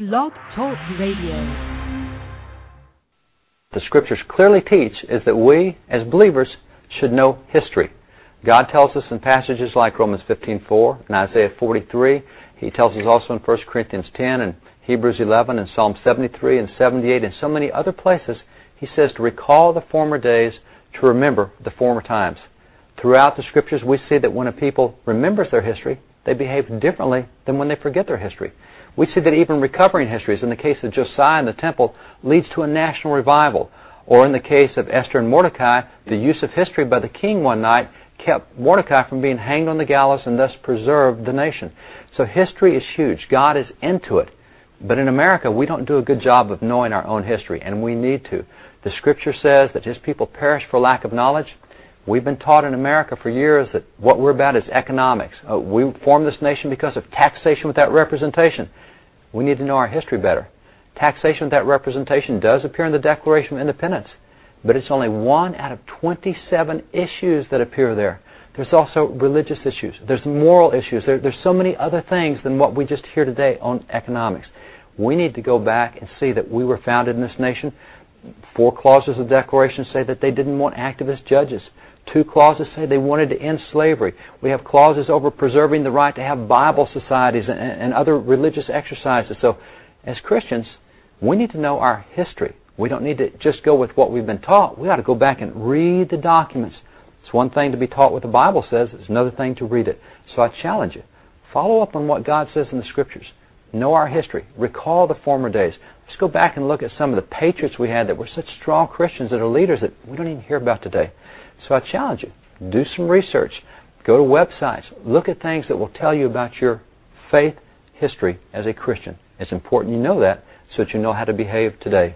Blog Talk Radio. The Scriptures clearly teach is that we, as believers, should know history. God tells us in passages like Romans 15:4 and Isaiah 43. He tells us also in 1 Corinthians 10 and Hebrews 11 and Psalm 73 and 78 and so many other places. He says to recall the former days, to remember the former times. Throughout the Scriptures, we see that when a people remembers their history, they behave differently than when they forget their history. We see that even recovering histories, in the case of Josiah and the temple, leads to a national revival. Or in the case of Esther and Mordecai, the use of history by the king one night kept Mordecai from being hanged on the gallows and thus preserved the nation. So history is huge. God is into it. But in America, we don't do a good job of knowing our own history, and we need to. The Scripture says that His people perish for lack of knowledge. We've been taught in America for years that what we're about is economics. We formed this nation because of taxation without representation. We need to know our history better. Taxation without representation does appear in the Declaration of Independence, but it's only one out of 27 issues that appear there. There's also religious issues. There's moral issues. There's so many other things than what we just hear today on economics. We need to go back and see that we were founded in this nation. 4 clauses of the Declaration say that they didn't want activist judges. 2 clauses say they wanted to end slavery. We have clauses over preserving the right to have Bible societies and other religious exercises. So, as Christians, we need to know our history. We don't need to just go with what we've been taught. We ought to go back and read the documents. It's one thing to be taught what the Bible says. It's another thing to read it. So I challenge you. Follow up on what God says in the Scriptures. Know our history. Recall the former days. Let's go back and look at some of the patriots we had that were such strong Christians that are leaders that we don't even hear about today. So I challenge you. Do some research. Go to websites. Look at things that will tell you about your faith history as a Christian. It's important you know that so that you know how to behave today.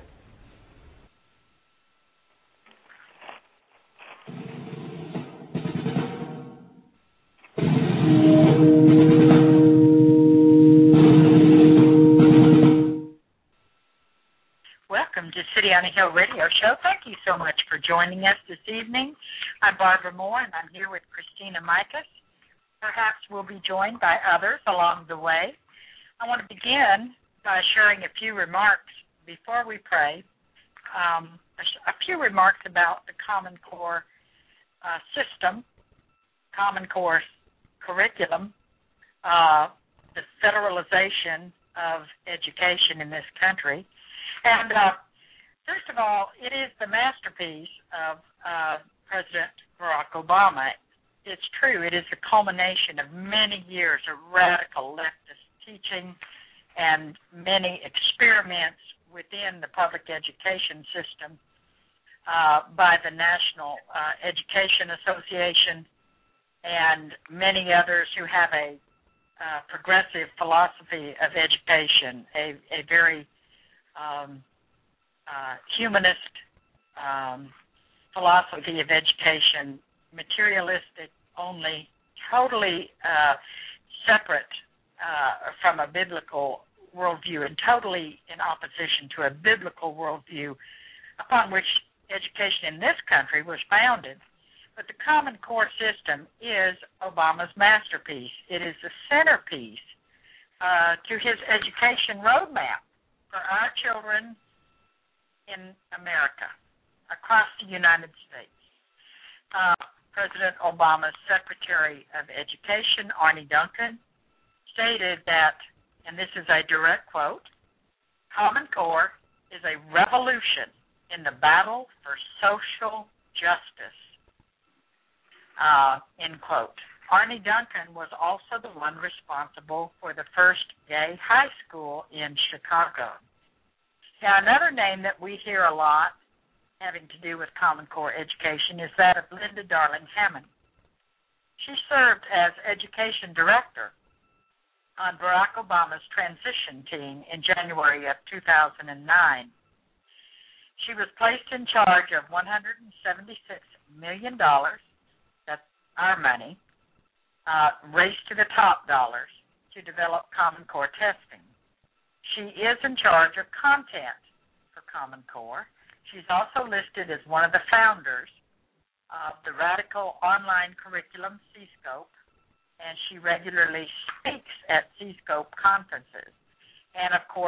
Welcome to City on a Hill Radio Show. Thank you so much for joining us this evening. I'm Barbara Moore, and I'm here with Christina Mikas. Perhaps we'll be joined by others along the way. I want to begin by sharing a few remarks before we pray, a few remarks about the Common Core system, Common Core curriculum, the federalization of education in this country. And first of all, it is the masterpiece of President Barack Obama. It's true, it is the culmination of many years of radical leftist teaching and many experiments within the public education system by the National Education Association and many others who have a progressive philosophy of education, a very humanist philosophy of education, materialistic only, totally separate from a biblical worldview and totally in opposition to a biblical worldview upon which education in this country was founded. But the Common Core system is Obama's masterpiece. It is the centerpiece to his education roadmap for our children in America, across the United States. President Obama's Secretary of Education, Arne Duncan, stated that, and this is a direct quote, Common Core is a revolution in the battle for social justice, end quote. Arne Duncan was also the one responsible for the first gay high school in Chicago. Now, another name that we hear a lot having to do with Common Core education is that of Linda Darling Hammond. She served as education director on Barack Obama's transition team in January of 2009. She was placed in charge of $176 million, that's our money, race to the top dollars, to develop Common Core testing. She is in charge of content for Common Core. She's also listed as one of the founders of the radical online curriculum C-Scope, and she regularly speaks at C-Scope conferences. And, of course,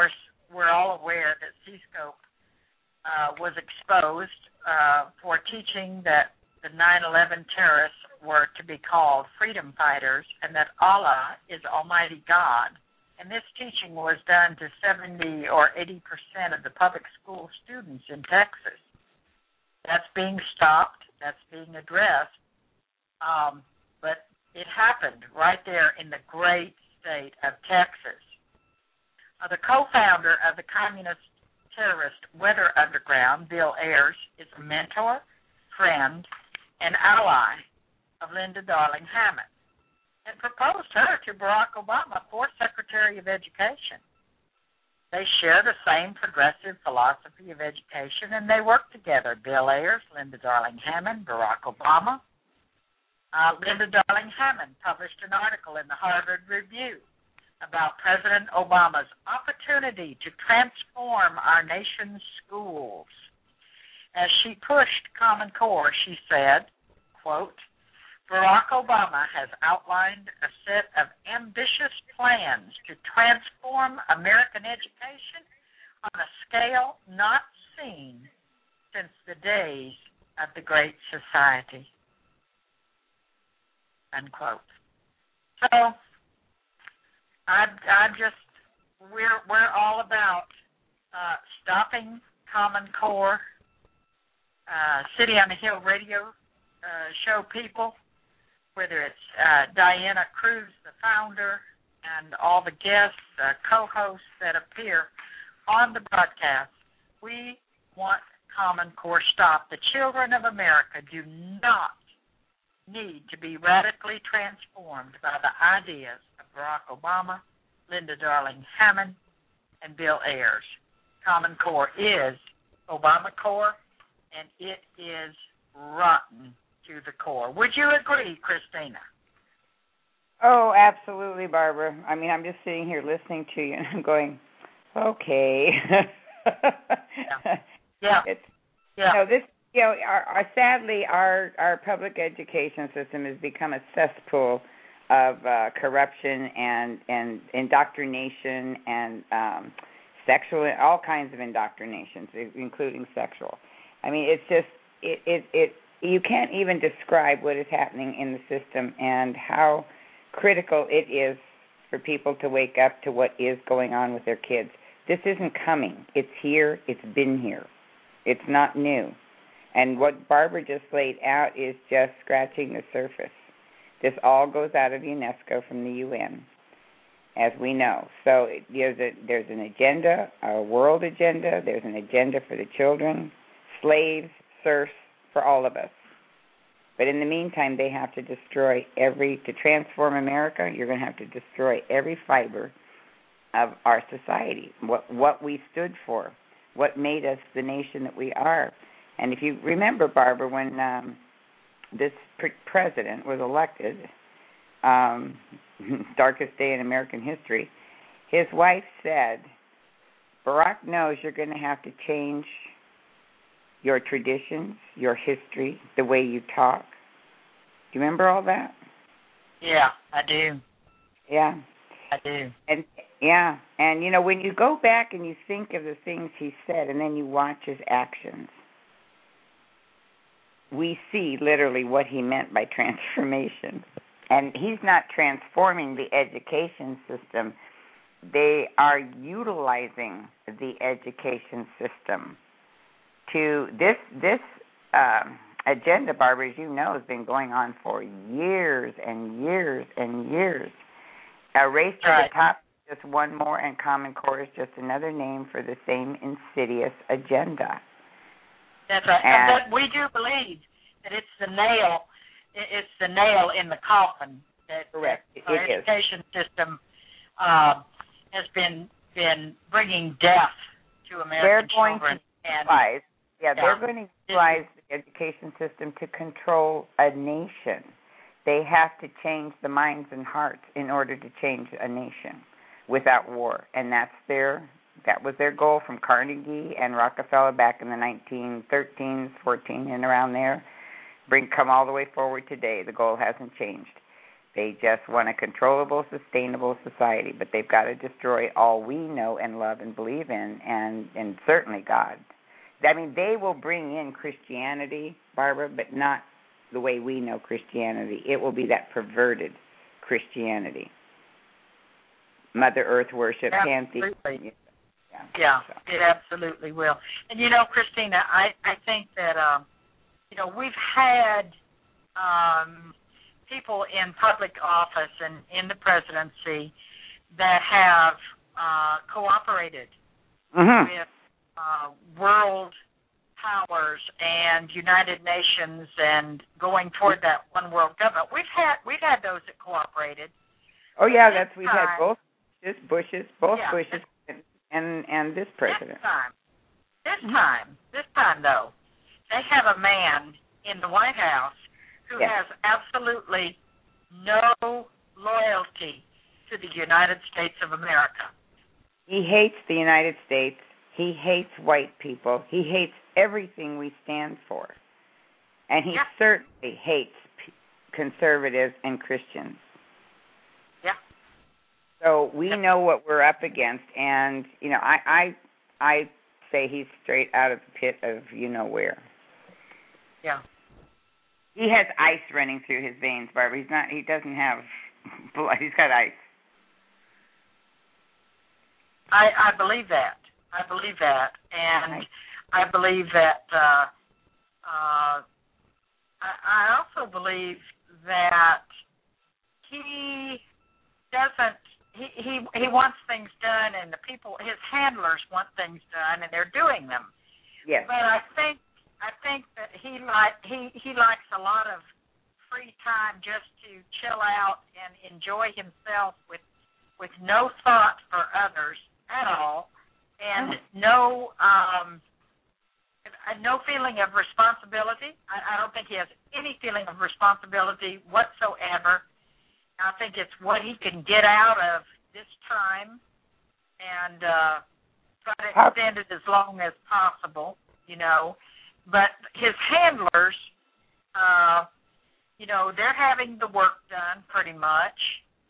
we're all aware that C-SCOPE was exposed for teaching that the 9/11 terrorists were to be called freedom fighters and that Allah is Almighty God. And this teaching was done to 70 or 80% of the public school students in Texas. That's being stopped. That's being addressed. But it happened right there in the great state of Texas. The co-founder of the communist terrorist Weather Underground, Bill Ayers, is a mentor, friend, and ally of Linda Darling Hammond, and proposed her to Barack Obama for Secretary of Education. They share the same progressive philosophy of education, and they work together. Bill Ayers, Linda Darling Hammond, Barack Obama. Linda Darling Hammond published an article in the Harvard Review about President Obama's opportunity to transform our nation's schools. As she pushed Common Core, she said, quote, Barack Obama has outlined a set of ambitious plans to transform American education on a scale not seen since the days of the Great Society, unquote. So, we're all about stopping Common Core. City on the Hill radio show people, whether it's Diana Cruz, the founder, and all the guests, co-hosts that appear on the broadcast, we want Common Core stopped. The children of America do not need to be radically transformed by the ideas of Barack Obama, Linda Darling Hammond, and Bill Ayers. Common Core is Obama Core, and it is rotten to the core. Would you agree, Christina? Oh, absolutely, Barbara. I mean, I'm just sitting here listening to you, and I'm going, okay. Yeah. No, this. Sadly, our public education system has become a cesspool of corruption and indoctrination and sexual, all kinds of indoctrinations, including sexual. I mean, it's just it you can't even describe what is happening in the system and how critical it is for people to wake up to what is going on with their kids. This isn't coming. It's here. It's been here. It's not new. And what Barbara just laid out is just scratching the surface. This all goes out of UNESCO from the UN, as we know. So there's an agenda, a world agenda. There's an agenda for the children, slaves, serfs, for all of us. But in the meantime, they have to destroy to transform America, you're going to have to destroy every fiber of our society, what we stood for, what made us the nation that we are. And if you remember, Barbara, when this president was elected, darkest day in American history, his wife said, Barack knows you're going to have to change your traditions, your history, the way you talk. Do you remember all that? Yeah, I do. Yeah. I do. And when you go back and you think of the things he said and then you watch his actions, we see literally what he meant by transformation. And he's not transforming the education system. They are utilizing the education system to this agenda, Barbara, as you know, has been going on for years and years and years. A race to the top is just one more, and Common Core is just another name for the same insidious agenda. That's right. And we do believe that it's the nail in the coffin that correct. Our education system has been bringing death to American children. They're going to utilize the education system to control a nation. They have to change the minds and hearts in order to change a nation without war, and that was their goal from Carnegie and Rockefeller back in the 1913s, 14, and around there. Come all the way forward today. The goal hasn't changed. They just want a controllable, sustainable society, but they've got to destroy all we know and love and believe in, and certainly God. I mean, they will bring in Christianity, Barbara, but not the way we know Christianity. It will be that perverted Christianity. Mother Earth worship, pantheism. Yeah, it absolutely will. And, you know, Christina, I think that, you know, we've had people in public office and in the presidency that have cooperated with world powers and United Nations and going toward that one world government. We've had those that cooperated. Oh yeah, we've had both Bushes, and this president. This time though, they have a man in the White House who has absolutely no loyalty to the United States of America. He hates the United States. He hates white people. He hates everything we stand for. And he certainly hates conservatives and Christians. Yeah. So we know what we're up against, and, you know, I say he's straight out of the pit of you-know-where. Yeah. He has ice running through his veins, Barbara. He doesn't have blood. He's got ice. I believe that. And I believe that I also believe that he doesn't he wants things done, and the people, his handlers, want things done, and they're doing them. Yes. But I think that he likes a lot of free time just to chill out and enjoy himself with no thought for others at all, and no feeling of responsibility. I don't think he has any feeling of responsibility whatsoever. I think it's what he can get out of this time and try to extend it as long as possible, you know. But his handlers, you know, they're having the work done pretty much.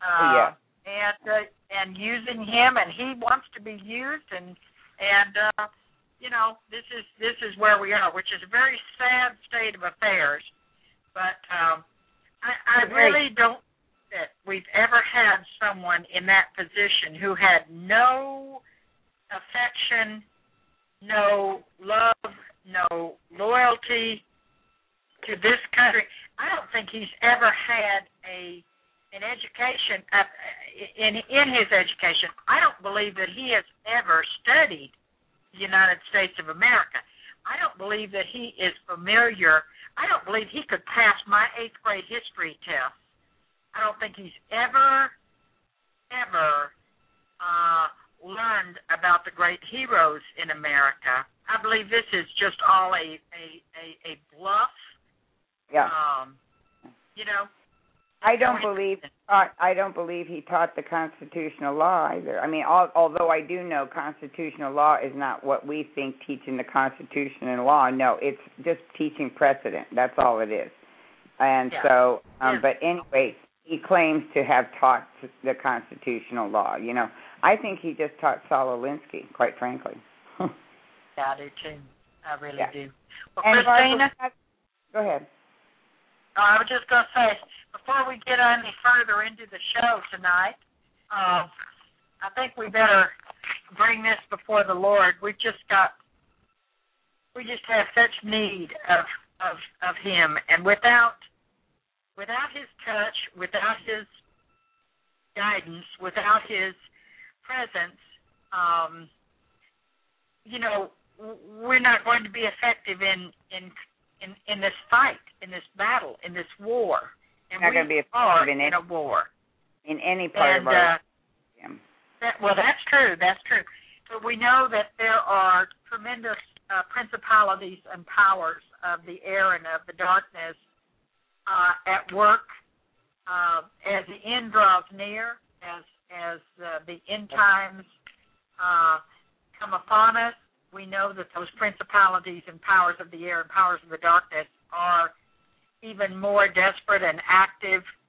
And using him, and he wants to be used, and you know, this is where we are, which is a very sad state of affairs. But I really don't think that we've ever had someone in that position who had no affection, no love, no loyalty to this country. I don't think he's ever had an education in his education. I don't believe that he has ever studied the United States of America. I don't believe that he is familiar. I don't believe he could pass my 8th grade history test. I don't think he's ever learned about the great heroes in America. I believe this is just all a bluff. Yeah. You know. I don't believe he taught the constitutional law either. I mean, although I do know constitutional law is not what we think teaching the Constitution and law. No, it's just teaching precedent. That's all it is. And so, but anyway, he claims to have taught the constitutional law. You know, I think he just taught Saul Alinsky, quite frankly. Yeah, I do too. I really do. Well, and Christina, go ahead. I was just going to say, before we get any further into the show tonight, I think we better bring this before the Lord. We just have such need of Him, and without His touch, without His guidance, without His presence, you know, we're not going to be effective in this fight, in this battle, in this war. And not going to be effective in a war. In any part of our well, that's true. That's true. But we know that there are tremendous principalities and powers of the air and of the darkness at work as the end draws near, as the end times come upon us. We know that those principalities and powers of the air and powers of the darkness are even more desperate and active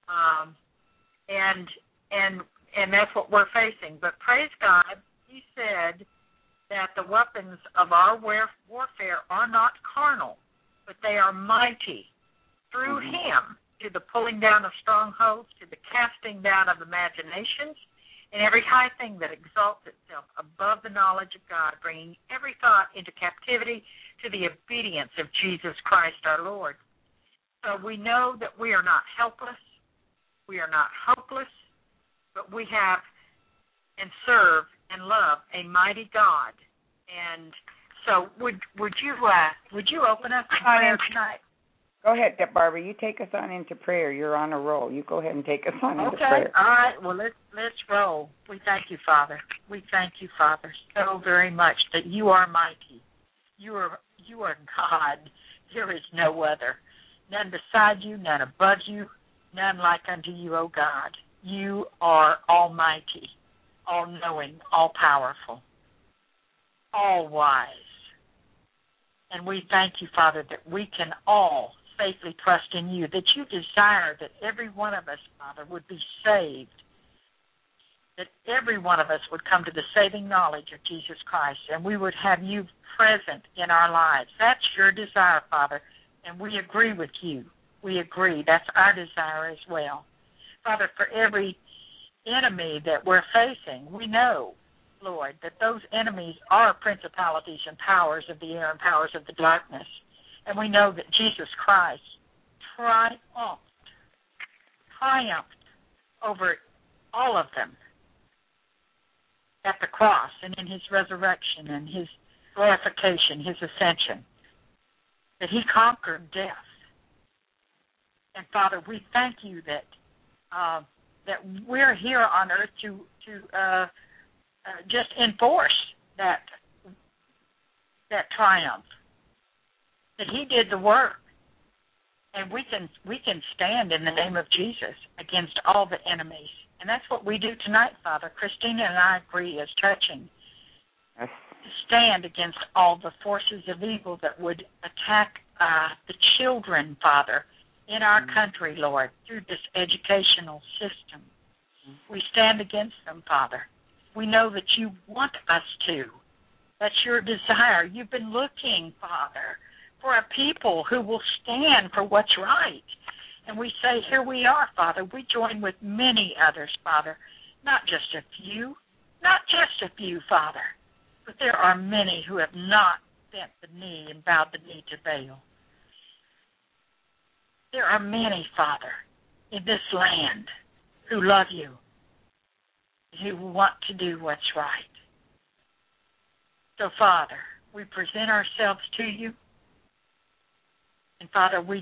And that's what we're facing. But praise God, he said that the weapons of our warfare are not carnal, but they are mighty through him to the pulling down of strongholds, to the casting down of imaginations, and every high thing that exalts itself above the knowledge of God, bringing every thought into captivity to the obedience of Jesus Christ our Lord. So we know that we are not helpless, we are not hopeless, but we have and serve and love a mighty God. And so would you open up in prayer tonight? Go ahead, Barbara. You take us on into prayer. You're on a roll. You go ahead and take us on into prayer. Okay. All right. Well, let's roll. We thank you, Father. We thank you, Father, so very much that you are mighty. You are God. There is no other. None beside you, none above you, none like unto you, O God. You are almighty, all-knowing, all-powerful, all-wise. And we thank you, Father, that we can all safely trust in you, that you desire that every one of us, Father, would be saved, that every one of us would come to the saving knowledge of Jesus Christ, and we would have you present in our lives. That's your desire, Father, and we agree with you. We agree. That's our desire as well. Father, for every enemy that we're facing, we know, Lord, that those enemies are principalities and powers of the air and powers of the darkness. And we know that Jesus Christ triumphed over all of them at the cross and in his resurrection and his glorification, his ascension, that he conquered death. And Father, we thank you that we're here on earth to just enforce that triumph, that he did the work, and we can stand in the name of Jesus against all the enemies. And that's what we do tonight, Father. Christina and I agree as touching to stand against all the forces of evil that would attack the children, Father, in our country, Lord, through this educational system. We stand against them, Father. We know that you want us to. That's your desire. You've been looking, Father, for a people who will stand for what's right. And we say, here we are, Father. We join with many others, Father, not just a few, Father, but there are many who have not bent the knee and bowed the knee to Baal. There are many, Father, in this land who love you, who want to do what's right. So, Father, we present ourselves to you. And, Father, we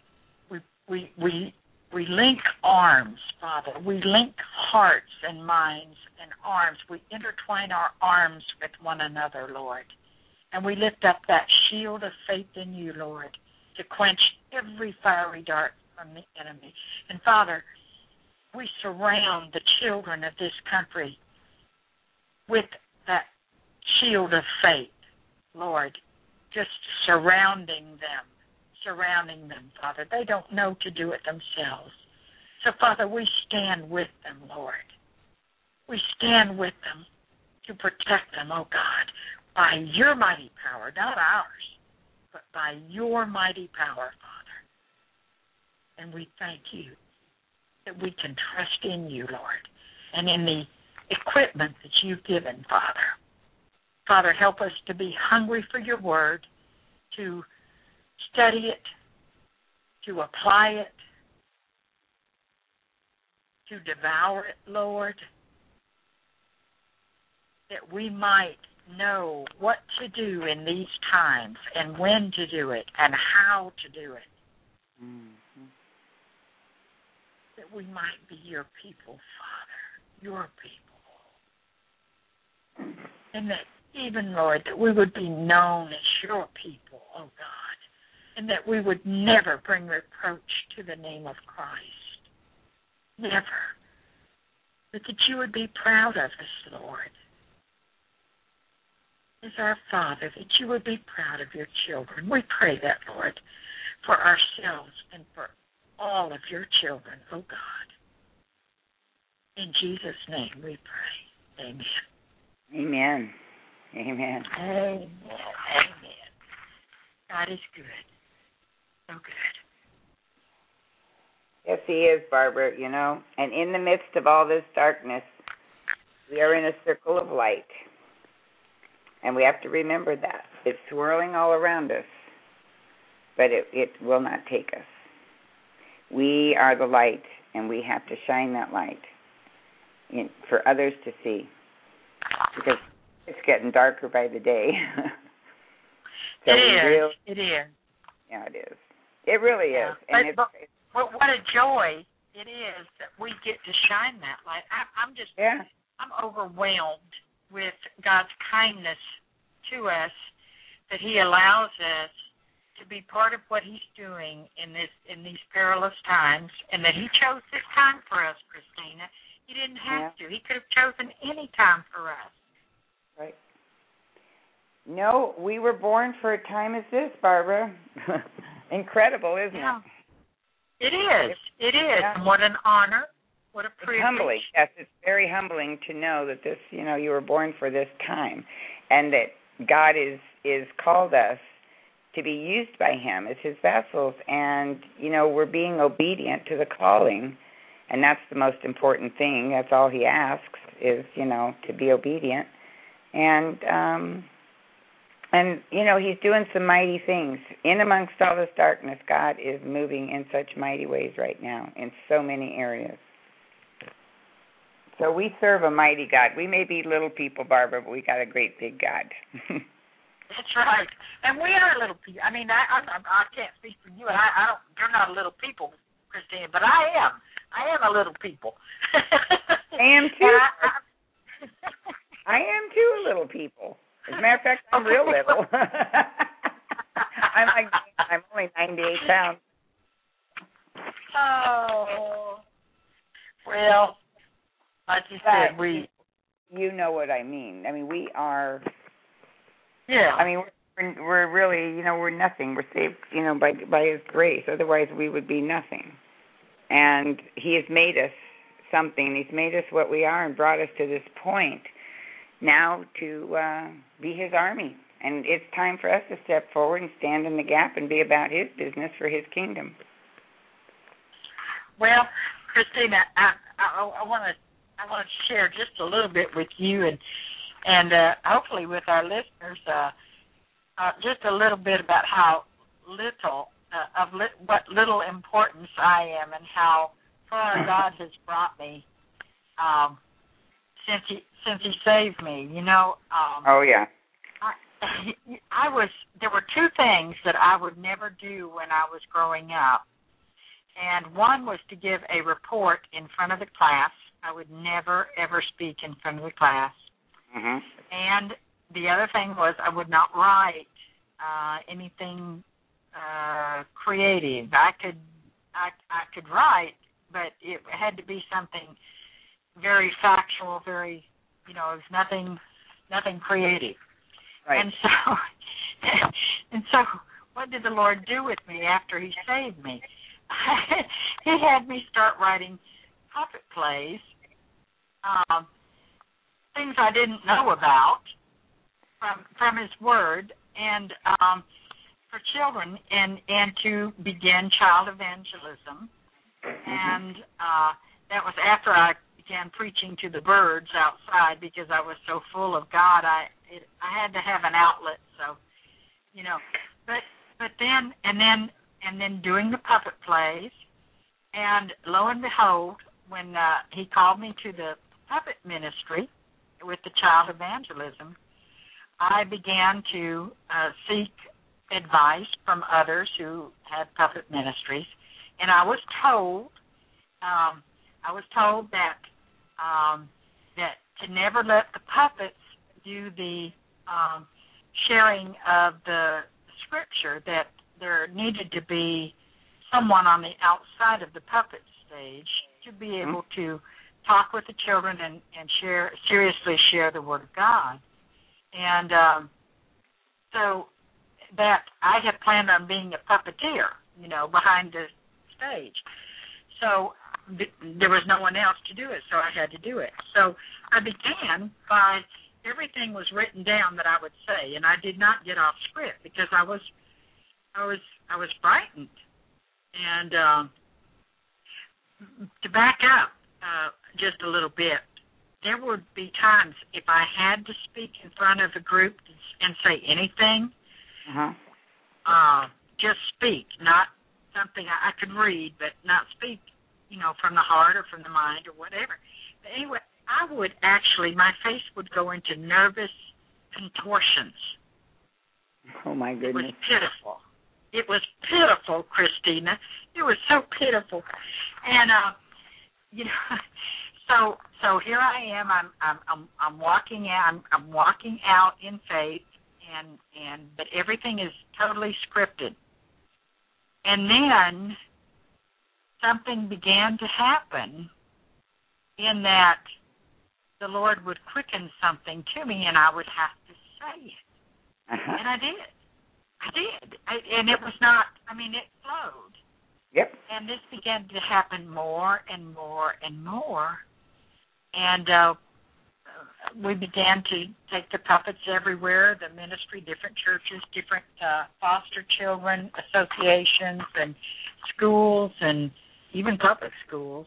link arms, Father. We link hearts and minds and arms. We intertwine our arms with one another, Lord. And we lift up that shield of faith in you, Lord, to quench every fiery dart from the enemy. And, Father, we surround the children of this country with that shield of faith, Lord, just surrounding them, Father. They don't know to do it themselves. So, Father, we stand with them, Lord. We stand with them to protect them, oh God, by your mighty power, not ours, but by your mighty power, Father. And we thank you that we can trust in you, Lord, and in the equipment that you've given, Father. Father, help us to be hungry for your word, to study it, to apply it, to devour it, Lord, that we might know what to do in these times and when to do it and how to do it. Mm-hmm. That we might be your people, Father, your people. And that even, Lord, that we would be known as your people, oh God, and that we would never bring reproach to the name of Christ. Never. But that you would be proud of us, Lord, as our Father, that you would be proud of your children. We pray that, Lord, for ourselves and for all of your children, oh God. In Jesus' name we pray. Amen. Amen. Amen. Amen. Amen. God is good. So good. Yes, He is, Barbara, you know. And in the midst of all this darkness, we are in a circle of light. And we have to remember that. It's swirling all around us, but it will not take us. We are the light, and we have to shine that light for others to see, because it's getting darker by the day. So it is. Yeah, it is. It really is. And but what a joy it is that we get to shine that light. I'm overwhelmed with God's kindness to us, that He allows us to be part of what He's doing in these perilous times, and that He chose this time for us, Christina. He didn't have to. He could have chosen any time for us. Right. No, we were born for a time as this, Barbara. Incredible, isn't it? It is. It is. Yeah. And what an honor. What a privilege. It's humbling. Yes, it's very humbling to know that this, you were born for this time, and that God is called us to be used by Him as His vessels, and, we're being obedient to the calling, and that's the most important thing. That's all He asks is, to be obedient. And He's doing some mighty things. In amongst all this darkness, God is moving in such mighty ways right now in so many areas. So we serve a mighty God. We may be little people, Barbara, but we got a great big God. That's right. And we are little people. I mean, I can't speak for you, and I don't. You're not a little people, Christine, but I am. I am a little people. I am too. I am too a little people. As a matter of fact, I'm real little. I'm only 98 pounds. Oh, well, like you said, you know what I mean. I mean, we are. Yeah. I mean, we're really, we're nothing. We're saved, by His grace. Otherwise, we would be nothing. And He has made us something. He's made us what we are and brought us to this point now to be His army. And it's time for us to step forward and stand in the gap and be about His business for His kingdom. Well, Christina, I want to share just a little bit with you and hopefully with our listeners, just a little bit about how what little importance I am and how far God has brought me since He saved me. Oh yeah. There were two things that I would never do when I was growing up, and one was to give a report in front of the class. I would never ever speak in front of the class. Mm-hmm. And the other thing was I would not write anything creative. I could write, but it had to be something very factual, very, it was nothing creative. Right. And so what did the Lord do with me after He saved me? He had me start writing puppet plays, things I didn't know about from His Word, and for children, and to begin child evangelism. Mm-hmm. And that was after I began preaching to the birds outside, because I was so full of God. I had to have an outlet. So, but then doing the puppet plays, and lo and behold, when He called me to the puppet ministry with the child evangelism, I began to seek advice from others who had puppet ministries, and I was told that to never let the puppets do the sharing of the scripture, that there needed to be someone on the outside of the puppet stage to be able to talk with the children and seriously share the Word of God. And so that I had planned on being a puppeteer, behind the stage. So there was no one else to do it, so I had to do it. So I began by everything was written down that I would say, and I did not get off script because I was frightened. And to back up just a little bit, there would be times if I had to speak in front of a group and say anything, just speak, not something I could read, but not speak, from the heart or from the mind or whatever. But anyway, I would actually, my face would go into nervous contortions. Oh, my goodness. It was pitiful. It was pitiful, Christina. It was so pitiful. And, so here I am. I'm walking out. I'm walking out in faith, but everything is totally scripted. And then something began to happen in that the Lord would quicken something to me, and I would have to say it. And I did. And it was not, it flowed. Yep. And this began to happen more and more and more. And we began to take the puppets everywhere, the ministry, different churches, different foster children associations and schools and even public schools.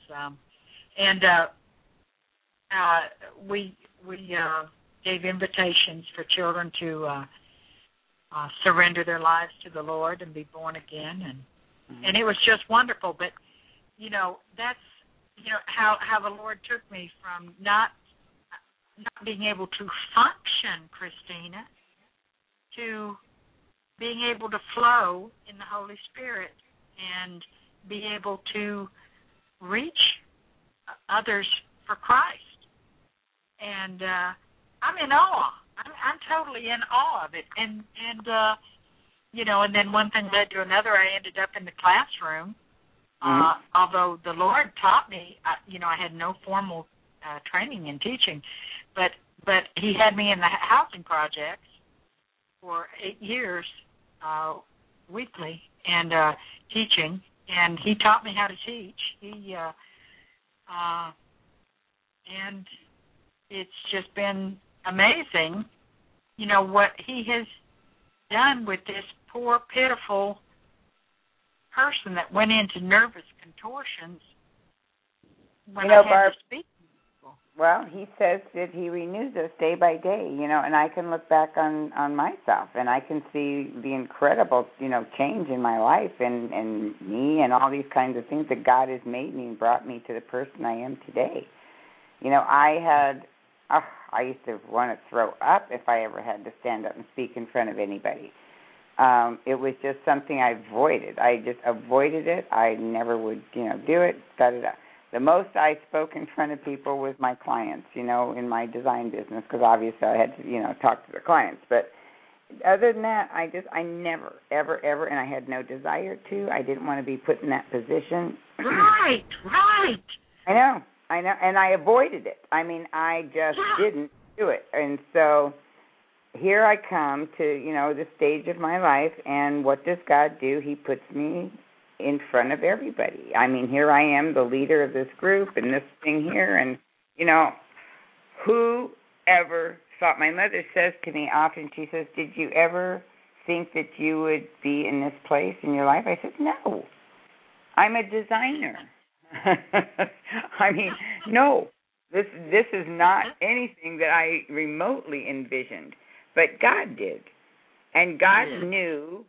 We gave invitations for children to surrender their lives to the Lord and be born again, and it was just wonderful. But that's how the Lord took me from not being able to function, Christina, to being able to flow in the Holy Spirit and be able to reach others for Christ. And I'm in awe. I'm totally in awe of it. And then one thing led to another. I ended up in the classroom. Although the Lord taught me, I had no formal training in teaching, but He had me in the housing projects for 8 years weekly and teaching, and He taught me how to teach. And it's just been amazing, what He has done with this poor, pitiful person that went into nervous contortions when I had to speak to people. Well, He says that He renews us day by day, and I can look back on myself, and I can see the incredible, change in my life and me and all these kinds of things that God has made me and brought me to the person I am today. I used to want to throw up if I ever had to stand up and speak in front of anybody. It was just something I avoided. I just avoided it. I never would, do it. The most I spoke in front of people was my clients, in my design business, because obviously I had to, talk to the clients. But other than that, I never, ever, ever, and I had no desire to. I didn't want to be put in that position. Right. I know, and I avoided it. I just didn't do it. And so here I come to, the stage of my life, and what does God do? He puts me in front of everybody. Here I am, the leader of this group and this thing here, and, who ever thought, my mother says to me often, she says, did you ever think that you would be in this place in your life? I said, no, I'm a designer. No, this is not anything that I remotely envisioned, but God did, and God knew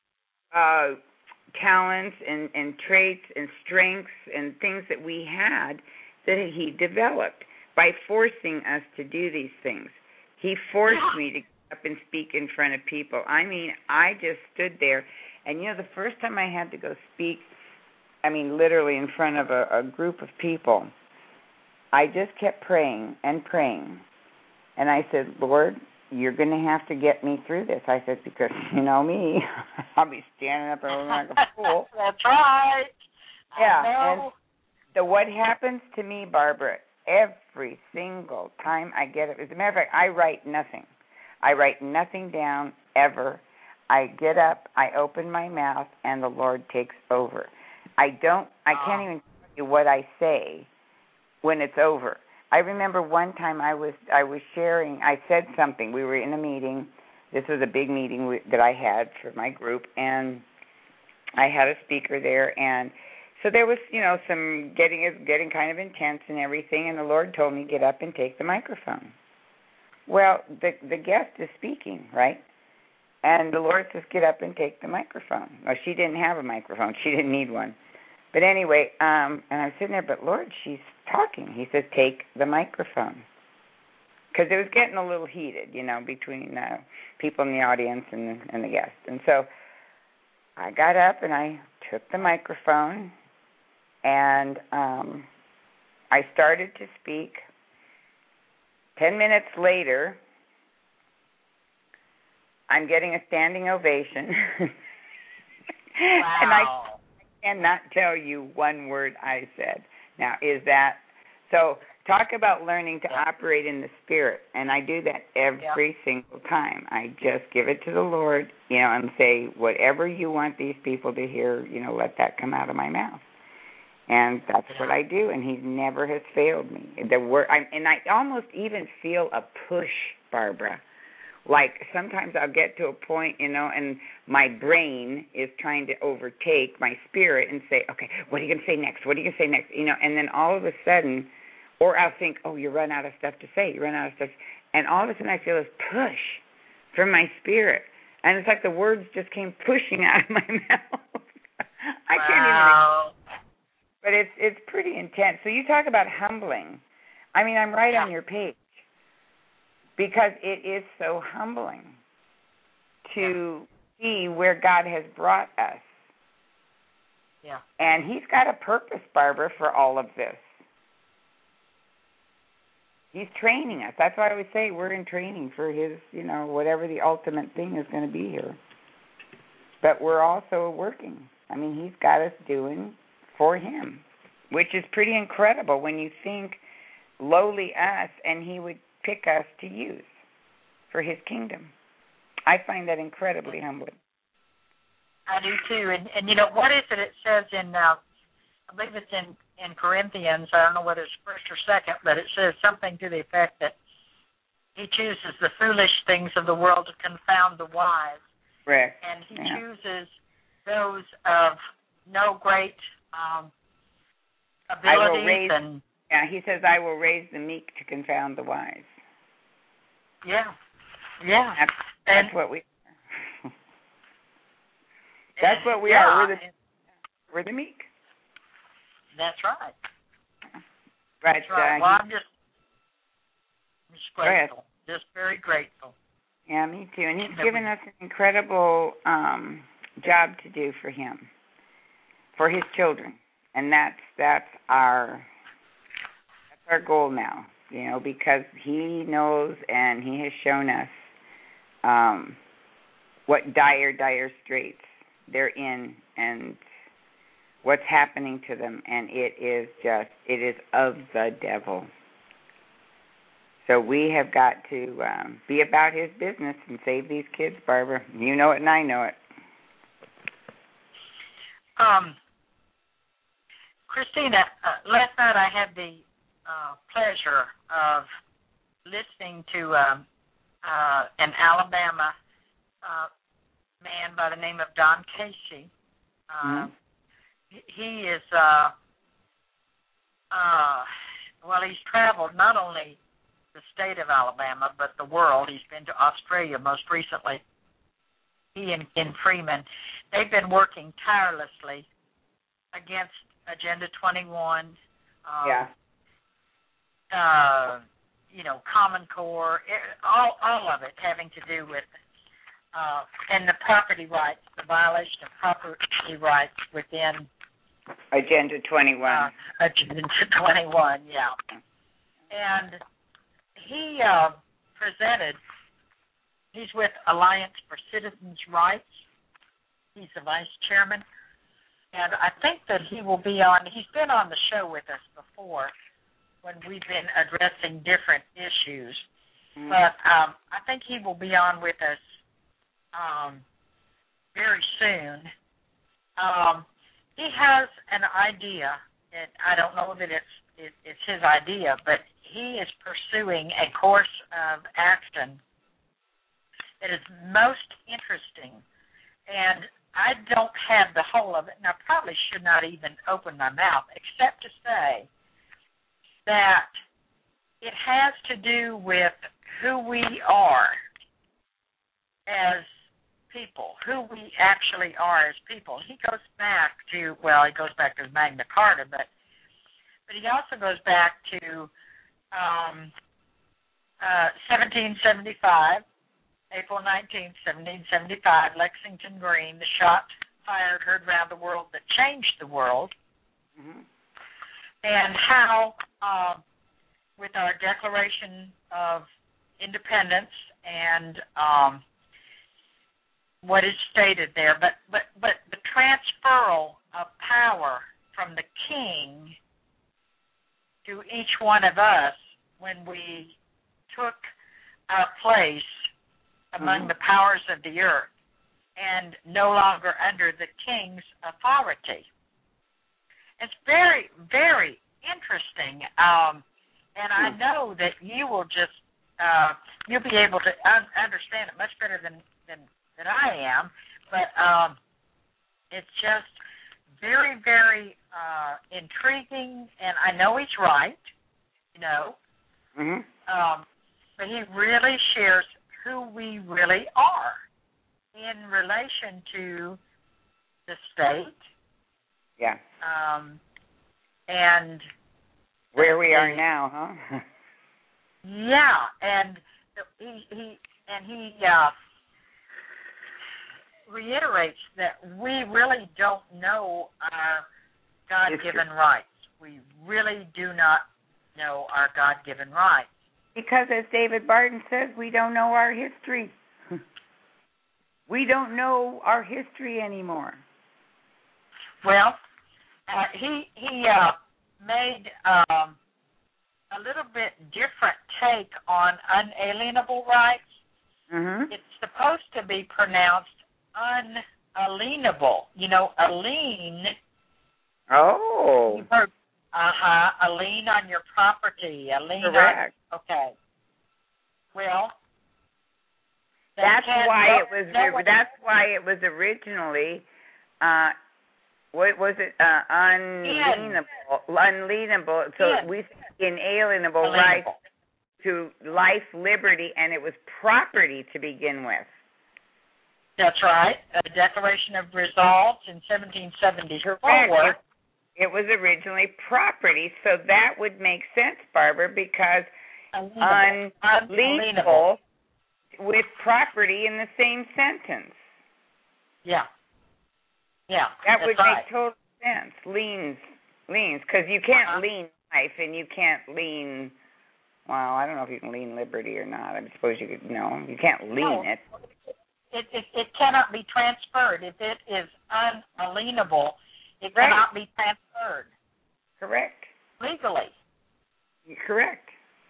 talents and traits and strengths and things that we had that He developed by forcing us to do these things. He forced me to get up and speak in front of people. I just stood there, and the first time I had to go speak, literally in front of a group of people, I just kept praying and praying. And I said, Lord, you're going to have to get me through this. I said, because you know me, I'll be standing up there like a fool. That's right. Yeah. And so what happens to me, Barbara, every single time I get it, as a matter of fact, I write nothing. I write nothing down ever. I get up, I open my mouth, and the Lord takes over. I can't even tell you what I say when it's over. I remember one time I was sharing, I said something. We were in a meeting. This was a big meeting that I had for my group, and I had a speaker there, and so there was, some getting kind of intense and everything, and the Lord told me, get up and take the microphone. Well, the guest is speaking, right? And the Lord says, get up and take the microphone. Well, she didn't have a microphone. She didn't need one. But anyway, and I was sitting there, but Lord, she's talking. He says, take the microphone. Because it was getting a little heated, between people in the audience and the guest. And so I got up and I took the microphone, and I started to speak. 10 minutes later, I'm getting a standing ovation. Wow. And I cannot tell you one word I said. Now, is that so? Talk about learning to operate in the Spirit, and I do that every single time. I just give it to the Lord, and say, whatever you want these people to hear, let that come out of my mouth. And that's what I do, and He never has failed me. And I almost even feel a push, Barbara. Like sometimes I'll get to a point, and my brain is trying to overtake my spirit and say, okay, what are you going to say next? What are you going to say next? And then all of a sudden, or I'll think, oh, you run out of stuff to say. And all of a sudden I feel this push from my spirit. And it's like the words just came pushing out of my mouth. I can't even. But it's pretty intense. So you talk about humbling. I mean, I'm right on your page. Because it is so humbling to see where God has brought us. Yeah. And He's got a purpose, Barbara, for all of this. He's training us. That's why I always say we're in training for His, whatever the ultimate thing is going to be here. But we're also working. I mean, He's got us doing for Him, which is pretty incredible when you think lowly us and He would pick us to use for His kingdom. I find that incredibly humbling. I do too. And what is it says in, I believe it's in Corinthians, I don't know whether it's first or second, but it says something to the effect that He chooses the foolish things of the world to confound the wise. Correct. And He chooses those of no great abilities. He says, I will raise the meek to confound the wise. Yeah. That's what we are. That's what we are. We're the meek. That's right. But, that's right. Well, I'm just grateful. Just very grateful. Yeah, me too. And He's given us an incredible job to do for Him, for His children. And that's our goal now. Because He knows and He has shown us what dire straits they're in and what's happening to them, and it is of the devil. So we have got to be about His business and save these kids, Barbara. You know it and I know it. Christina, last night I had the pleasure of listening to an Alabama man by the name of Don Casey. He is, he's traveled not only the state of Alabama, but the world. He's been to Australia most recently. He and Ken Freeman, they've been working tirelessly against Agenda 21. Common Core, all of it having to do with, and the property rights, the violation of property rights within Agenda 21. Agenda 21, yeah. And he presented, he's with Alliance for Citizens' Rights. He's the vice chairman. And I think that he will be he's been on the show with us before when we've been addressing different issues. But I think he will be on with us very soon. he has an idea, and I don't know that it's his idea, but he is pursuing a course of action that is most interesting. And I don't have the whole of it, and I probably should not even open my mouth, except to say that it has to do with who we are as people, who we actually are as people. He goes back to, well, he goes back to Magna Carta, but he also goes back to 1775, April 19th, 1775, Lexington Green, the shot fired, heard around the world that changed the world, and how with our Declaration of Independence and what is stated there, but the transferal of power from the king to each one of us when we took our place among the powers of the earth and no longer under the king's authority. It's very, very interesting, and I know that you will just you'll be able to understand it much better than I am, but it's just very, very intriguing, and I know he's right, you know, but he really shares who we really are in relation to the state. Yeah. And where we are now, huh? Yeah, and he reiterates that we really don't know our God-given rights. We really do not know our God-given rights. Because as David Barton says, we don't know our history. We don't know our history anymore. Well, he made a little bit different take on unalienable rights. It's supposed to be pronounced unalienable. You know, a lien. Oh. You've heard, a lien on your property. A lien. Correct. Okay. Well, that's why it was. That's why it was originally. What was it? Unalienable. So we inalienable rights to life, liberty, and it was property to begin with. That's right. The Declaration of Resolves in 1774. Correct. It was originally property, so that would make sense, Barbara, because unalienable with property in the same sentence. Yeah. Yeah. That would make total sense. Liens, because you can't lien life and you can't lien. Well, I don't know if you can lien liberty or not. I suppose you could. No, you can't lien it. It cannot be transferred. If it is unalienable, it cannot be transferred. Correct. Legally. Correct.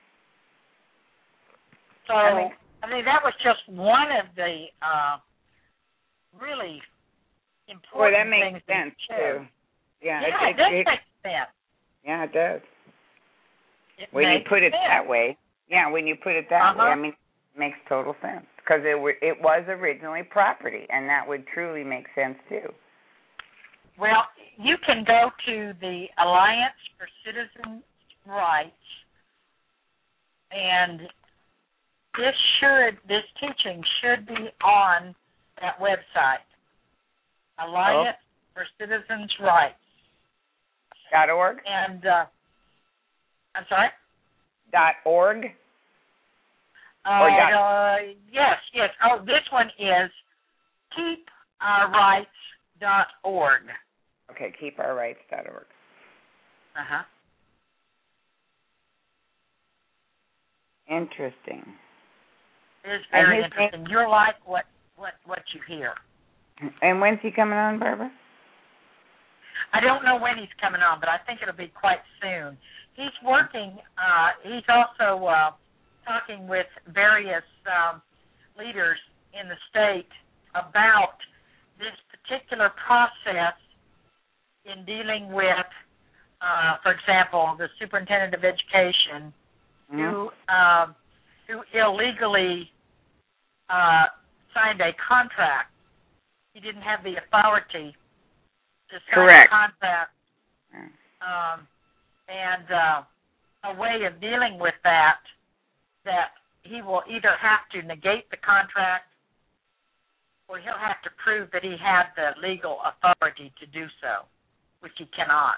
So, I mean, that was just one of the really important Well, that makes things sense, too. Yeah, it does make sense. Yeah, it does. When you put it that way. Yeah, when you put it that way, I mean, it makes total sense. Because it was originally property, and that would truly make sense, too. Well, you can go to the Alliance for Citizen Rights, and this teaching should be on that website, Alliance for Citizens Rights. .org? And, I'm sorry? .org? Yes. Oh, this one is keepourrights.org. Okay, keepourrights.org. Interesting. It is very interesting. You're like what you hear. And when's he coming on, Barbara? I don't know when he's coming on, but I think it'll be quite soon. He's working. He's also talking with various leaders in the state about this particular process in dealing with, for example, the superintendent of education who illegally signed a contract. He didn't have the authority to sign a contract. And a way of dealing with that he will either have to negate the contract or he'll have to prove that he had the legal authority to do so, which he cannot.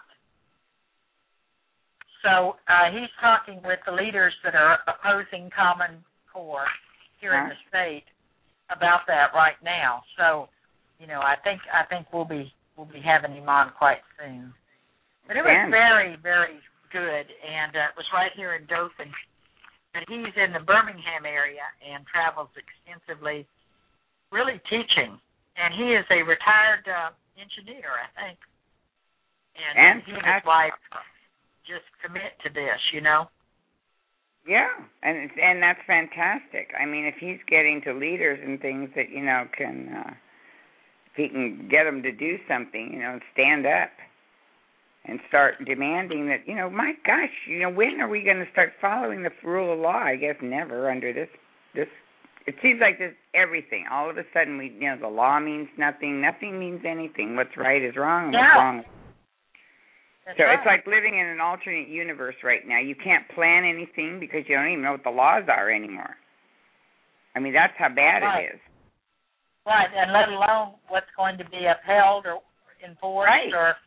So he's talking with the leaders that are opposing Common Core here in the state about that right now. So, I think we'll be having him on quite soon. But it was very, very good, and it was right here in Dothan. And he's in the Birmingham area and travels extensively, really teaching. And he is a retired engineer, I think. And he and his wife just commit to this, Yeah, and that's fantastic. I mean, if he's getting to leaders and things that, can, if he can get them to do something, stand up and start demanding that, my gosh, when are we going to start following the rule of law? I guess never under this. It seems like this everything. All of a sudden, the law means nothing. Nothing means anything. What's right is wrong. What's wrong. That's so right. It's like living in an alternate universe right now. You can't plan anything because you don't even know what the laws are anymore. I mean, that's how bad it is. Right, and let alone what's going to be upheld or enforced or,